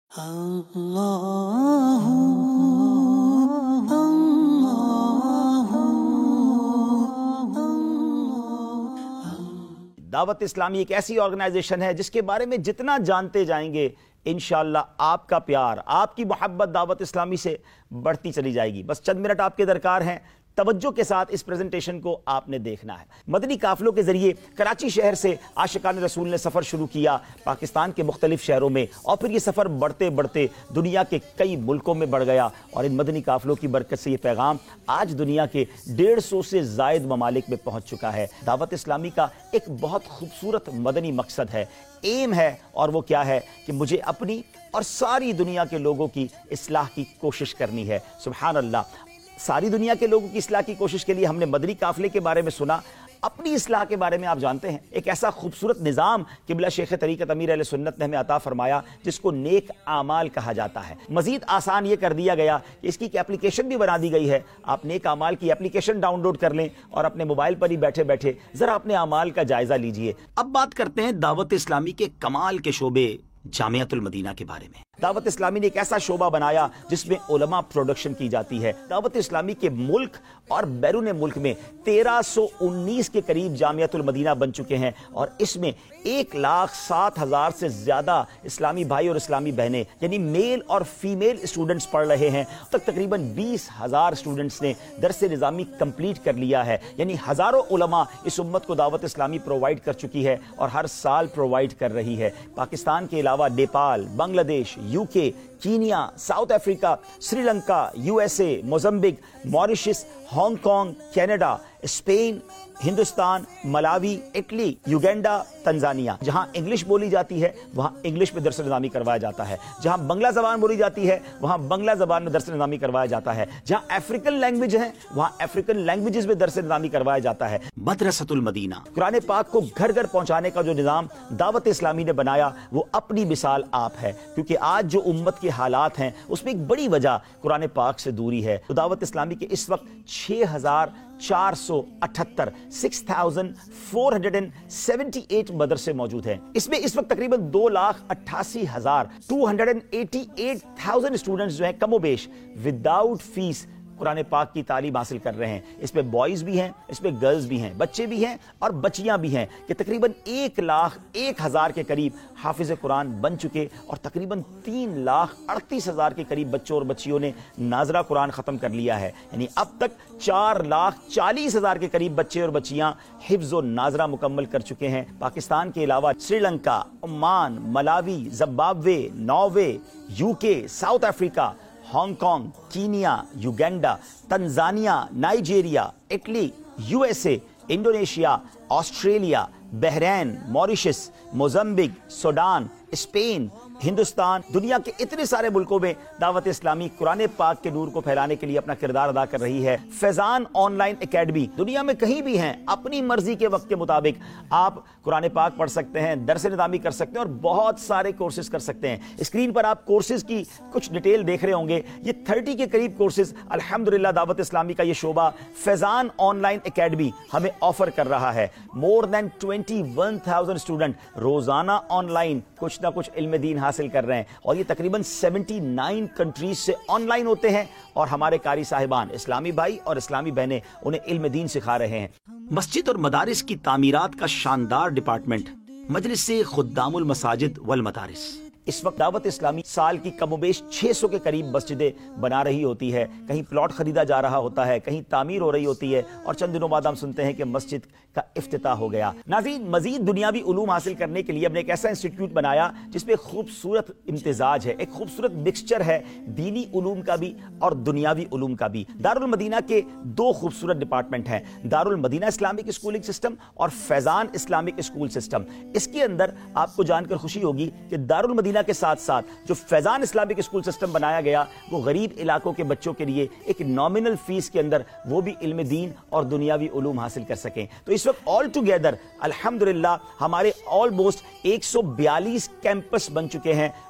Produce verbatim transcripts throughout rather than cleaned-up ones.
دعوت اسلامی ایک ایسی آرگنائزیشن ہے جس کے بارے میں جتنا جانتے جائیں گے انشاءاللہ آپ کا پیار، آپ کی محبت دعوت اسلامی سے بڑھتی چلی جائے گی۔ بس چند منٹ آپ کے درکار ہیں، توجہ کے ساتھ اس پریزنٹیشن کو آپ نے دیکھنا ہے۔ مدنی قافلوں کے ذریعے کراچی شہر سے عاشقان رسول نے سفر شروع کیا پاکستان کے مختلف شہروں میں، اور پھر یہ سفر بڑھتے بڑھتے دنیا کے کئی ملکوں میں بڑھ گیا، اور ان مدنی قافلوں کی برکت سے یہ پیغام آج دنیا کے ڈیڑھ سو سے زائد ممالک میں پہنچ چکا ہے۔ دعوت اسلامی کا ایک بہت خوبصورت مدنی مقصد ہے، ایم ہے، اور وہ کیا ہے کہ مجھے اپنی اور ساری دنیا کے لوگوں کی اصلاح کی کوشش کرنی ہے۔ سبحان اللہ، ساری دنیا کے لوگوں کی اصلاح کی کوشش کے لیے ہم نے مدنی قافلے کے بارے میں سنا، اپنی اصلاح کے بارے میں آپ جانتے ہیں ایک ایسا خوبصورت نظام قبلہ شیخ طریقت امیر اہل سنت نے ہمیں عطا فرمایا جس کو نیک اعمال کہا جاتا ہے۔ مزید آسان یہ کر دیا گیا کہ اس کی ایک اپلیکیشن بھی بنا دی گئی ہے، آپ نیک اعمال کی اپلیکیشن ڈاؤن لوڈ کر لیں اور اپنے موبائل پر ہی بیٹھے بیٹھے ذرا اپنے اعمال کا جائزہ لیجئے۔ اب بات کرتے ہیں دعوت اسلامی کے کمال کے شعبے جامعۃ المدینہ کے بارے میں۔ دعوت اسلامی نے ایک ایسا شعبہ بنایا جس میں علماء پروڈکشن کی جاتی ہے۔ دعوت اسلامی کے ملک اور بیرون ملک میں تیرہ سو انیس کے قریب جامعۃ المدینہ بن چکے ہیں، اور اس میں ایک لاکھ سات ہزار سے زیادہ اسلامی بھائی اور اسلامی بہنیں یعنی میل اور فیمیل اسٹوڈنٹس پڑھ رہے ہیں۔ تک تقریباً بیس ہزار اسٹوڈنٹس نے درس نظامی کمپلیٹ کر لیا ہے، یعنی ہزاروں علماء اس امت کو دعوت اسلامی پرووائڈ کر چکی ہے اور ہر سال پرووائڈ کر رہی ہے۔ پاکستان کے علاوہ نیپال، بنگلہ دیش، U K, Kenya, South Africa, Sri Lanka, U S A, Mozambique, Mauritius, Hong Kong, Canada, Spain, Hindustan, Malawi, Italy, Uganda, Tanzania, جہاں انگلش بولی جاتی ہے وہاں انگلش میں درس نظامی کروایا جاتا ہے، جہاں بنگلہ زبان بولی جاتی ہے وہاں بنگلہ زبان میں درس نظامی کروایا جاتا ہے، جہاں افریقن لینگویج ہیں وہاں افریقن لینگویجز میں درس نظامی کروایا جاتا ہے۔ مدرسۃ المدینہ، قرآن پاک کو گھر گھر پہنچانے کا جو نظام دعوت اسلامی نے بنایا وہ اپنی مثال آپ ہے، کیونکہ آج جو امت کے حالات ہیں اس میں ایک بڑی وجہ قرآن پاک سے دوری ہے۔ تو دعوت اسلامی کے اس وقت چھ ہزار چار سو اٹھتر six thousand four hundred and seventy eight مدرسے موجود ہیں۔ اس میں اس وقت تقریباً دو لاکھ اٹھاسی ہزار two hundred and eighty eight thousand students جو ہیں کم و بیش وداؤٹ فیس قرآن پاک کی تعلیم حاصل کر رہے ہیں۔ اس میں بوائز بھی ہیں، اس میں گرلز بھی ہیں، بچے بھی ہیں اور بچیاں بھی ہیں، کہ تقریباً ایک لاکھ ایک ہزار کے قریب حافظ قرآن بن چکے، اور تقریباً تین لاکھ اڑتیس ہزار کے قریب بچوں اور بچیوں نے ناظرہ قرآن ختم کر لیا ہے، یعنی اب تک چار لاکھ چالیس ہزار کے قریب بچے اور بچیاں حفظ و ناظرہ مکمل کر چکے ہیں۔ پاکستان کے علاوہ Sri Lanka, Oman, Malawi, Zimbabwe, Norway, U K, South Africa, Hong Kong, Kenya, Uganda, Tanzania, Nigeria, Italy, U S A, Indonesia, Australia, Bahrain, Mauritius, Mozambique, Sudan, Spain, Hindustan, دنیا کے اتنے سارے ملکوں میں دعوت اسلامی قرآن پاک کے نور کو پھیلانے کے لیے اپنا کردار ادا کر رہی ہے۔ فیضان آن لائن اکیڈمی، دنیا میں کہیں بھی ہیں اپنی مرضی کے وقت کے مطابق آپ قرآن پاک پڑھ سکتے ہیں، درس نظامی کر سکتے ہیں اور بہت سارے کورسز کر سکتے ہیں۔ اسکرین پر آپ کورسز کی کچھ ڈیٹیل دیکھ رہے ہوں گے، یہ تھرٹی کے قریب کورسز الحمدللہ دعوت اسلامی کا یہ شعبہ فیضان آن لائن اکیڈمی ہمیں آفر کر رہا ہے۔ More than twenty one thousand student روزانہ آن لائن کچھ نہ کچھ علم دین حاصل کر رہے ہیں، اور یہ تقریباً سیونٹی نائن کنٹریز سے آن لائن ہوتے ہیں، اور ہمارے قاری صاحبان اسلامی بھائی اور اسلامی بہنیں انہیں علم دین سکھا رہے ہیں۔ مسجد اور مدارس کی تعمیرات کا شاندار ڈپارٹمنٹ، مجلس سے خدام المساجد والمدارس۔ اس وقت دعوت اسلامی سال کی کم و بیش چھ سو کے قریب مسجدیں بنا رہی ہوتی ہے، کہیں پلاٹ خریدا جا رہا ہوتا ہے، کہیں تعمیر ہو رہی ہوتی ہے، اور چند دنوں بعد ہم سنتے ہیں کہ مسجد کا افتتاح ہو گیا۔ ناظرین، مزید دنیاوی علوم حاصل کرنے کے لیے ہم نے ایک ایسا انسٹیٹیوٹ بنایا جس میں خوبصورت امتزاج ہے، ایک خوبصورت مکسچر ہے دینی علوم کا بھی اور دنیاوی علوم کا بھی۔ دارالمدینہ کے دو خوبصورت ڈپارٹمنٹ ہیں، دارالمدینہ اسلامک اسکولنگ سسٹم اور فیضان اسلامک اسکول سسٹم۔ اس کے اندر آپ کو جان کر خوشی ہوگی کہ دارالمدینہ کے ساتھ ساتھ جو فیضان اسلامک اسکول سسٹم بنایا گیا وہ غریب علاقوں کے بچوں کے لیے ایک نامنل فیس کے اندر وہ بھی علم دین اور دنیاوی علوم حاصل کر سکیں۔ تو اس وقت آل ٹوگیدر الحمدللہ ہمارے آلموسٹ ایک سو بیالیس کیمپس بن چکے ہیں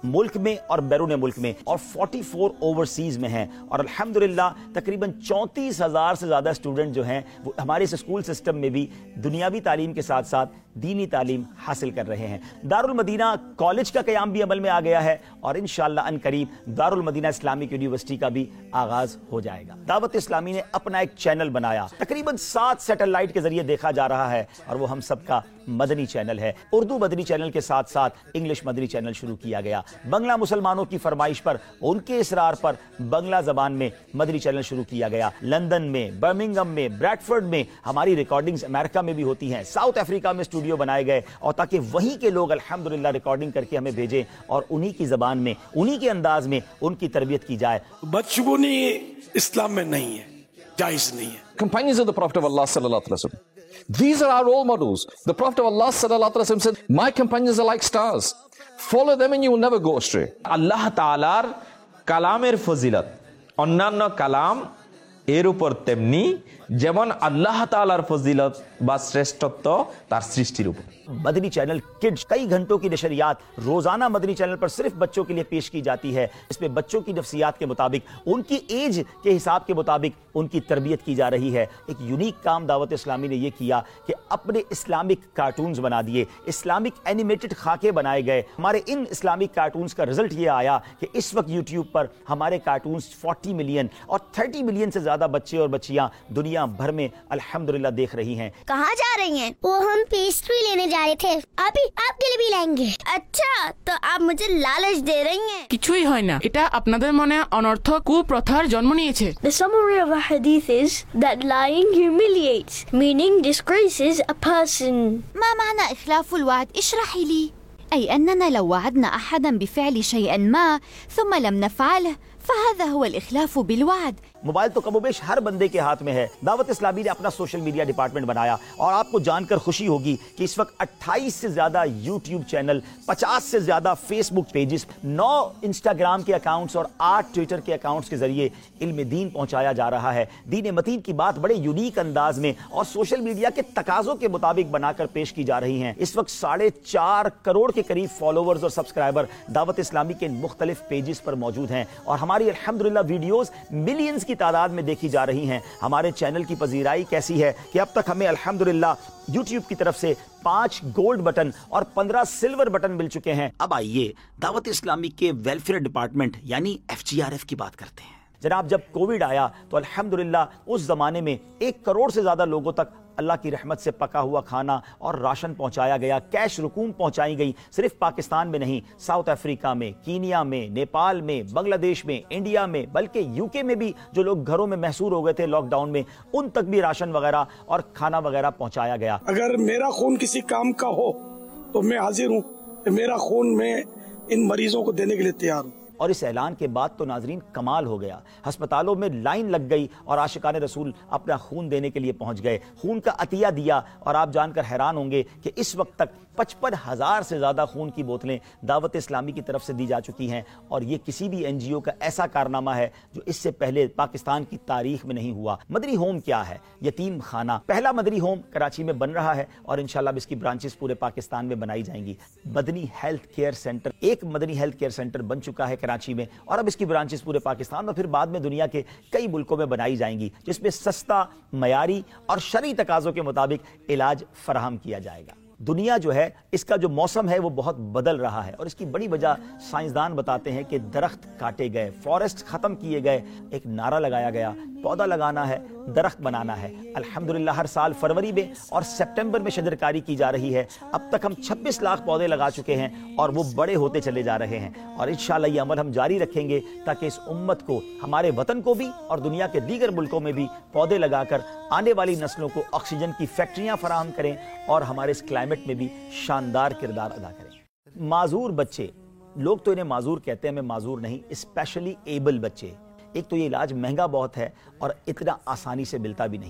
ملک میں اور بیرون ملک میں اور چوالیس اوورسیز میں ہیں، اور الحمدللہ تقریباً چونتیس ہزار سے زیادہ اسٹوڈنٹ جو ہیں وہ ہمارے اس اسکول سسٹم میں بھی دنیاوی تعلیم کے ساتھ ساتھ دینی تعلیم حاصل کر رہے ہیں۔ دارالمدینہ کالج کا قیام بھی عمل میں آ گیا ہے، اور انشاءاللہ ان قریب دارالمدینہ اسلامک یونیورسٹی کا بھی آغاز ہو جائے گا۔ دعوت اسلامی نے اپنا ایک چینل بنایا، تقریباً سات سیٹلائٹ کے ذریعے دیکھا جا رہا ہے، اور وہ ہم سب کا مدنی چینل ہے۔ اردو مدنی چینل کے ساتھ ساتھ انگلش مدنی چینل شروع کیا گیا۔ بنگلہ مسلمانوں کی فرمائش پر، ان کے اصرار پر بنگلہ زبان میں مدنی چینل شروع کیا گیا۔ لندن میں، برمنگھم میں، بریڈفورڈ میں ہماری ریکارڈنگز امریکہ میں بھی ہوتی ہیں، ساؤتھ افریقہ میں اسٹوڈیو بنائے گئے، اور تاکہ وہیں کے لوگ الحمدللہ ریکارڈنگ کر کے ہمیں بھیجیں اور انہی کی زبان میں، انہی کے انداز میں ان کی تربیت کی جائے۔ بدشگونی اسلام میں نہیں ہے، جائز نہیں ہے۔ Companions of the Prophet of Allah sallallahu alaihi wasallam. These are our role models. The Prophet of Allah sallallahu alaihi wasallam said, "My companions are like stars. Follow them and you will never go astray." আল্লাহ তাআলার কালামের ফজিলত অন্যান্য কালাম এর উপর তেমনি যেমন আল্লাহ তাআলার ফজিলত বা শ্রেষ্ঠত্ব তার সৃষ্টির উপর। مدنی چینل کڈز کئی گھنٹوں کی نشریات روزانہ مدنی چینل پر صرف بچوں کے لیے پیش کی جاتی ہے۔ اس میں بچوں کی نفسیات کے مطابق، ان کی ایج کے حساب کے مطابق ان کی تربیت کی جا رہی ہے۔ ایک یونیک کام دعوت اسلامی نے یہ کیا کہ اپنے اسلامک کارٹونز بنا دیے، اسلامک اینیمیٹڈ خاکے بنائے گئے۔ ہمارے ان اسلامک کارٹونز کا رزلٹ یہ آیا کہ اس وقت یوٹیوب پر ہمارے کارٹونز چالیس ملین اور تیس ملین سے زیادہ بچے اور بچیاں دنیا بھر میں الحمدللہ دیکھ رہی ہیں۔ کہاں جا رہی ہیں؟ وہ ہم پیسٹری لینے جا رہے تھے، آپ ہی آپ کے لیے بھی لائیں گے۔ اچھا، تو آپ مجھے لالچ دے رہی ہیں؟ কিছুই হয় না, এটা আপনাদের মনে অনর্থক কুপ্রথার জন্ম নিয়েছে। The summary of a hadith is that lying humiliates, meaning disgraces a person. ما معنى إخلاف الوعد؟ اشرحي لي. أي أننا لو وعدنا أحدا بفعل شيء ما ثم لم نفعله فهذا هو الإخلاف بالوعد. موبائل تو کم و بیش ہر بندے کے ہاتھ میں ہے۔ دعوت اسلامی نے اپنا سوشل میڈیا ڈپارٹمنٹ بنایا، اور آپ کو جان کر خوشی ہوگی کہ اس وقت اٹھائیس سے زیادہ یوٹیوب چینل، پچاس سے زیادہ فیس بک پیجز، نو انسٹاگرام کے اکاؤنٹس اور آٹھ ٹویٹر کے اکاؤنٹس کے ذریعے علم دین پہنچایا جا رہا ہے۔ دین متین کی بات بڑے یونیک انداز میں اور سوشل میڈیا کے تقاضوں کے مطابق بنا کر پیش کی جا رہی ہیں۔ اس وقت ساڑھے چار کروڑ کے قریب فالوورز اور سبسکرائبر دعوت اسلامی کے مختلف پیجز پر موجود ہیں، اور ہماری الحمدللہ ویڈیوز ملینز کی تعداد میں دیکھی جا رہی ہیں۔ ہمارے چینل کی پذیرائی کیسی ہے کہ اب تک ہمیں الحمدللہ یوٹیوب کی طرف سے پانچ گولڈ بٹن اور پندرہ سلور بٹن مل چکے ہیں۔ اب آئیے دعوت اسلامی کے ویلفیئر ڈپارٹمنٹ یعنی ایف جی آر ایف کی بات کرتے ہیں۔ جناب، جب کووڈ آیا تو الحمدللہ اس زمانے میں ایک کروڑ سے زیادہ لوگوں تک اللہ کی رحمت سے پکا ہوا کھانا اور راشن پہنچایا گیا، کیش رقوم پہنچائی گئی، صرف پاکستان میں نہیں، ساؤتھ افریقہ میں، کینیا میں، نیپال میں، بنگلہ دیش میں، انڈیا میں، بلکہ یو کے میں بھی جو لوگ گھروں میں محصور ہو گئے تھے لاک ڈاؤن میں، ان تک بھی راشن وغیرہ اور کھانا وغیرہ پہنچایا گیا۔ اگر میرا خون کسی کام کا ہو تو میں حاضر ہوں کہ میرا خون میں ان مریضوں کو دینے کے لیے تیار ہوں۔ اور اس اعلان کے بعد تو ناظرین کمال ہو گیا، ہسپتالوں میں لائن لگ گئی اور عاشقان رسول اپنا خون دینے کے لیے پہنچ گئے، خون کا عطیہ دیا، اور آپ جان کر حیران ہوں گے کہ اس وقت تک پچپن ہزار سے زیادہ خون کی بوتلیں دعوت اسلامی کی طرف سے دی جا چکی ہیں، اور یہ کسی بھی این جی او کا ایسا کارنامہ ہے جو اس سے پہلے پاکستان کی تاریخ میں نہیں ہوا۔ مدنی ہوم کیا ہے؟ یتیم خانہ، پہلا مدنی ہوم کراچی میں بن رہا ہے، اور انشاءاللہ اب اس کی برانچز پورے پاکستان میں بنائی جائیں گی۔ مدنی ہیلتھ کیئر سینٹر، ایک مدنی ہیلتھ کیئر سینٹر بن چکا ہے کراچی میں، اور اب اس کی برانچز پورے پاکستان اور پھر بعد میں دنیا کے کئی ملکوں میں بنائی جائیں گی، جس میں سستا، معیاری اور شرعی تقاضوں کے مطابق علاج فراہم کیا جائے گا۔ دنیا جو ہے، اس کا جو موسم ہے وہ بہت بدل رہا ہے، اور اس کی بڑی وجہ سائنسدان بتاتے ہیں کہ درخت کاٹے گئے، فارسٹ ختم کیے گئے۔ ایک نعرہ لگایا گیا، پودا لگانا ہے، درخت بنانا ہے۔ الحمدللہ ہر سال فروری میں اور سپٹمبر میں شجرکاری کی جا رہی ہے۔ اب تک ہم چھبیس لاکھ پودے لگا چکے ہیں، اور وہ بڑے ہوتے چلے جا رہے ہیں، اور انشاءاللہ یہ عمل ہم جاری رکھیں گے تاکہ اس امت کو، ہمارے وطن کو بھی اور دنیا کے دیگر ملکوں میں بھی پودے لگا کر آنے والی نسلوں کو آکسیجن کی فیکٹریاں فراہم کریں، اور ہمارے اس کلائمیٹ میں بھی شاندار کردار ادا کریں۔ معذور بچے، لوگ تو انہیں معذور کہتے ہیں، میں معذور نہیں، اسپیشلی ایبل بچے۔ ایک تو یہ علاج مہنگا بہت ہے اور اتنا آسانی سے ملتا بھی نہیں ہے۔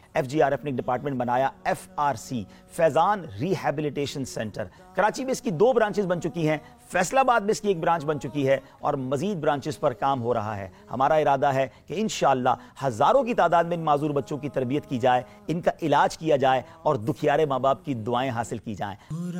ایف جی آر ایف نے ایک ڈپارٹمنٹ بنایا، F R C, Faizan rehabilitation centre. Karachi میں اس کی دو برانچز بن چکی ہیں، فیصل آباد میں اس کی ایک برانچ بن چکی ہے اور مزید برانچز پر کام ہو رہا ہے۔ ہمارا ارادہ ہے کہ انشاءاللہ ہزاروں کی تعداد میں ان معذور بچوں کی تربیت کی جائے، ان کا علاج کیا جائے اور دکھیارے ماں باپ کی دعائیں حاصل کی جائیں۔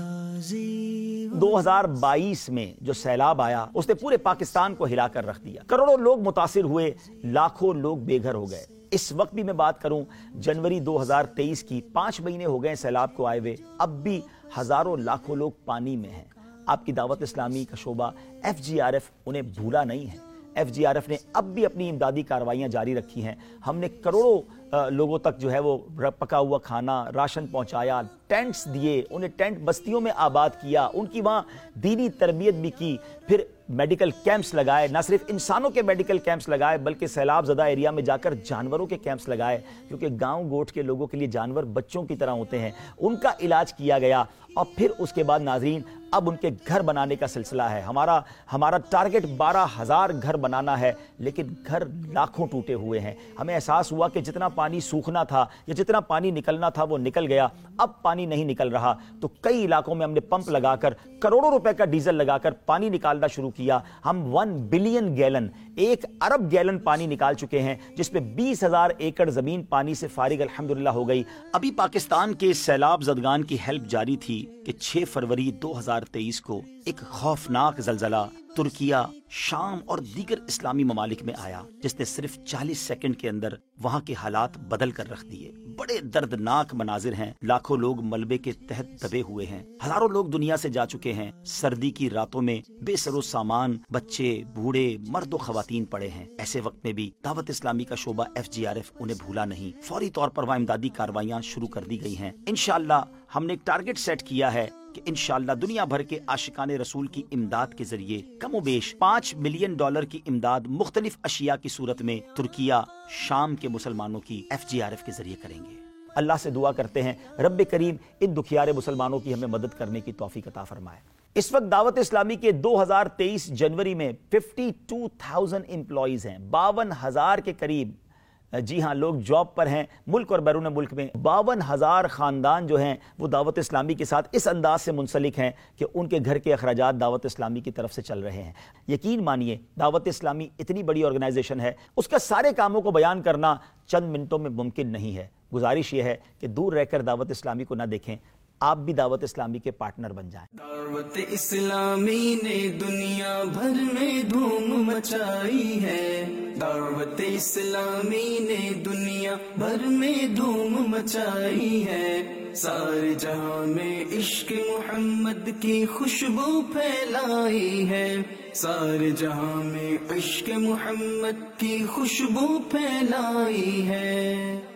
دو ہزار بائیس میں جو سیلاب آیا اس نے پورے پاکستان کو ہلا کر رکھ دیا، کروڑوں لوگ متاثر ہوئے، لاکھوں لوگ بے گھر ہو گئے۔ اس وقت بھی میں بات کروں جنوری دو ہزار تیئیس کی، پانچ مہینے ہو گئے سیلاب کو آئے ہوئے، اب بھی ہزاروں لاکھوں لوگ پانی میں ہیں۔ آپ کی دعوت اسلامی کا شعبہ ایف جی آر ایف انہیں بھولا نہیں ہے۔ ایف جی آر ایف نے اب بھی اپنی امدادی کارروائیاں جاری رکھی ہیں۔ ہم نے کروڑوں لوگوں تک جو ہے وہ پکا ہوا کھانا، راشن پہنچایا، ٹینٹس دیے، انہیں ٹینٹ بستیوں میں آباد کیا، ان کی وہاں دینی تربیت بھی کی، پھر میڈیکل کیمپس لگائے، نہ صرف انسانوں کے میڈیکل کیمپس لگائے بلکہ سیلاب زدہ ایریا میں جا کر جانوروں کے کیمپس لگائے، کیونکہ گاؤں گوٹھ کے لوگوں کے لیے جانور بچوں کی طرح ہوتے ہیں، ان کا علاج کیا گیا۔ اور پھر اس کے بعد ناظرین اب ان کے گھر بنانے کا سلسلہ ہے۔ ہمارا ہمارا ٹارگٹ بارہ ہزار گھر بنانا ہے، لیکن گھر لاکھوں ٹوٹے ہوئے ہیں۔ ہمیں احساس ہوا کہ جتنا پانی سوکھنا تھا یا جتنا پانی نکلنا تھا وہ نکل گیا، اب پانی نہیں نکل رہا، تو کئی علاقوں میں ہم نے پمپ لگا کر کروڑوں روپے کا ڈیزل لگا کر پانی نکالنا شروع کیا۔ ہم ون بلین گیلن، ایک ارب گیلن پانی نکال چکے ہیں، جس پہ بیس ہزار ایکڑ زمین پانی سے فارغ الحمدللہ ہو گئی۔ ابھی پاکستان کے سیلاب زدگان کی ہیلپ جاری تھی کہ چھ فروری دو ہزار تیئیس کو ایک خوفناک زلزلہ ترکیہ، شام اور دیگر اسلامی ممالک میں آیا، جس نے صرف چالیس سیکنڈ کے اندر وہاں کے حالات بدل کر رکھ دیے۔ بڑے دردناک مناظر ہیں، لاکھوں لوگ ملبے کے تحت دبے ہوئے ہیں، ہزاروں لوگ دنیا سے جا چکے ہیں، سردی کی راتوں میں بے سر و سامان، بچے، بوڑھے، مرد و خواتین پڑے ہیں۔ ایسے وقت میں بھی دعوت اسلامی کا شعبہ ایف جی آر ایف انہیں بھولا نہیں، فوری طور پر وہاں امدادی کارروائیاں شروع کر دی گئی ہیں۔ انشاءاللہ ہم نے ایک ٹارگٹ سیٹ کیا ہے کہ انشاءاللہ دنیا بھر کے عاشقان رسول کی امداد کے ذریعے کم و بیش پانچ ملین ڈالر کی امداد مختلف اشیاء کی صورت میں ترکیہ، شام کے مسلمانوں کی ایف جی آر ایف کے ذریعے کریں گے۔ اللہ سے دعا کرتے ہیں رب کریم ان دکھیارے مسلمانوں کی ہمیں مدد کرنے کی توفیق عطا فرمائے۔ اس وقت دعوت اسلامی کے دو ہزار تیئیس جنوری میں ففٹی ٹو تھاؤزینڈ امپلائیز ہیں، باون ہزار کے قریب، جی ہاں، لوگ جاب پر ہیں ملک اور بیرون ملک میں۔ باون ہزار خاندان جو ہیں وہ دعوت اسلامی کے ساتھ اس انداز سے منسلک ہیں کہ ان کے گھر کے اخراجات دعوت اسلامی کی طرف سے چل رہے ہیں۔ یقین مانیے دعوت اسلامی اتنی بڑی آرگنائزیشن ہے، اس کا سارے کاموں کو بیان کرنا چند منٹوں میں ممکن نہیں ہے۔ گزارش یہ ہے کہ دور رہ کر دعوت اسلامی کو نہ دیکھیں، آپ بھی دعوت اسلامی کے پارٹنر بن جائیں۔ دعوت اسلامی نے دنیا بھر میں دھوم مچائی ہے، دعوت اسلامی نے دنیا بھر میں دھوم مچائی ہے، سارے جہاں میں عشق محمد کی خوشبو پھیلائی ہے، سارے جہاں میں عشق محمد کی خوشبو پھیلائی ہے۔